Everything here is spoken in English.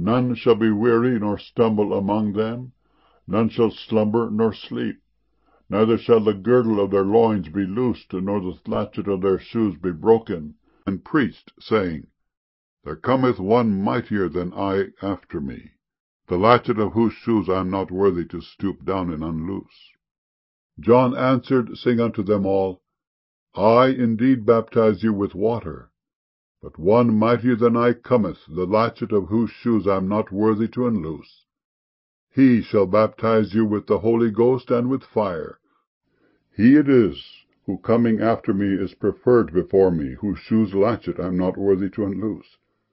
None shall be weary nor stumble among them, none shall slumber nor sleep. Neither shall the girdle of their loins be loosed, nor the latchet of their shoes be broken. And preached, saying, There cometh one mightier than I after me, the latchet of whose shoes I am not worthy to stoop down and unloose. John answered, saying unto them all, I indeed baptize you with water, but one mightier than I cometh, the latchet of whose shoes I am not worthy to unloose. He shall baptize you with the Holy Ghost and with fire. He it is, who coming after me is preferred before me, whose shoes latchet I am not worthy to unloose.